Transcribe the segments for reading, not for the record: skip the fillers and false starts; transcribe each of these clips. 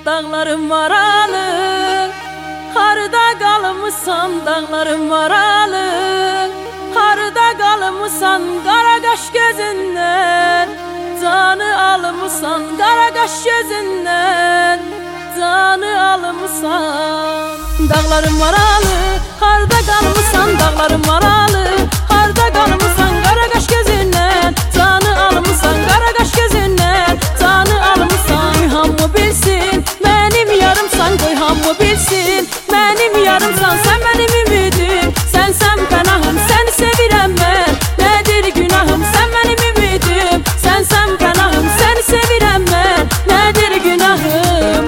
Dağlarım maralı, harda qalmısan dağlarım maralı, harda qalmısan qara qaş gözündən, canı almısan qara qaş gözündən, canı almısan. Dağlarım maralı, harda qalmısan dağlarım maralı, harda qalmısan qara qaş gözündən, canı almısan qara qaş gözündən, canı almısan. Hamı bilsin mənim yarımsan, qoy hamı bilsin mənim yarımsan. Sən mənim ümidim, sənsən pənahım, səni sevirəm mən. Nədir günahım, sən mənim ümidim, sənsən pənahım, səni sevirəm mən. Nədir günahım?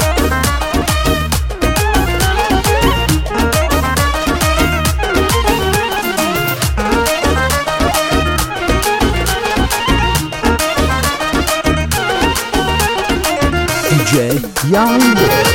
DJ Young Boys.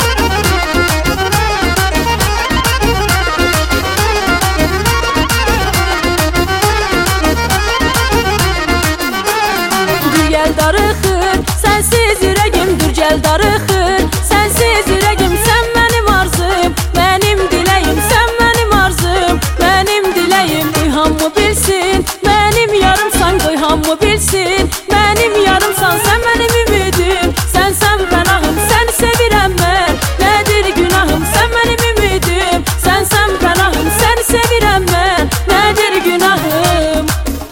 Gel darıxır, sensiz ürəyim dur gel darıxır, sensiz ürəyim sən mənim arzum, mənim diləyim sən mənim arzum, mənim diləyim. Qoy hamı bilsin mənim yarımsan, qoy hamı bilsin mənim yarımsan. Sən mənim ümidim, sənsən pənahım, səni sevirəm mən. Nədir günahım, sən mənim ümidim, sənsən pənahım, səni sevirəm mən. Nədir günahım?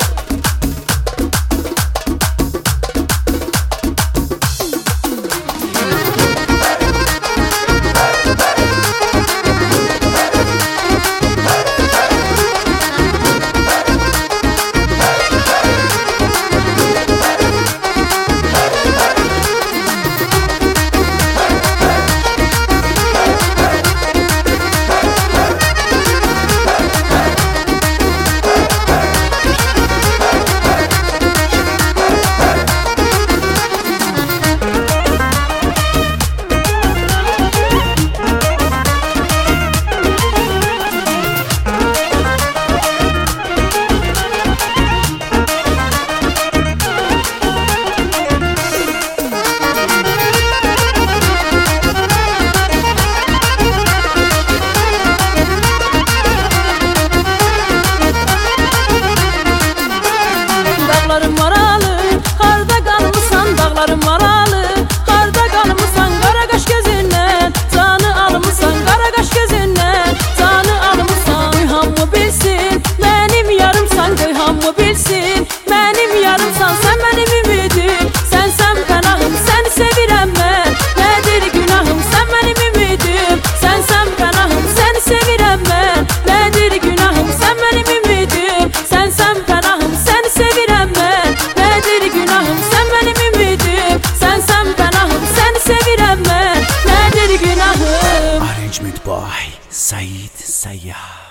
Dağlarım maralı, harda qalmısan dağlarım maralı, harda qalmısan qara qaş gözündən, canı almısan qara qaş gözündən, canı almısan. Qoy hamı bilsin mənim yarımsan, qoy hamı bilsin mənim yarımsan. Sən mənim ümidim, sənsən pənahım, səni sevirəm mən. Nədir günahım, sən mənim ümidim, sənsən pənahım, səni sevirəm mən. Nədir günahım, sən mənim ümidim, sənsən pənahım, səni sevirəm mən. Nədir günahım, sən mənim ümidim, sənsən pənahım, səni sevirəm mən. Nədir günahım? Arrangement by Said Sayyah.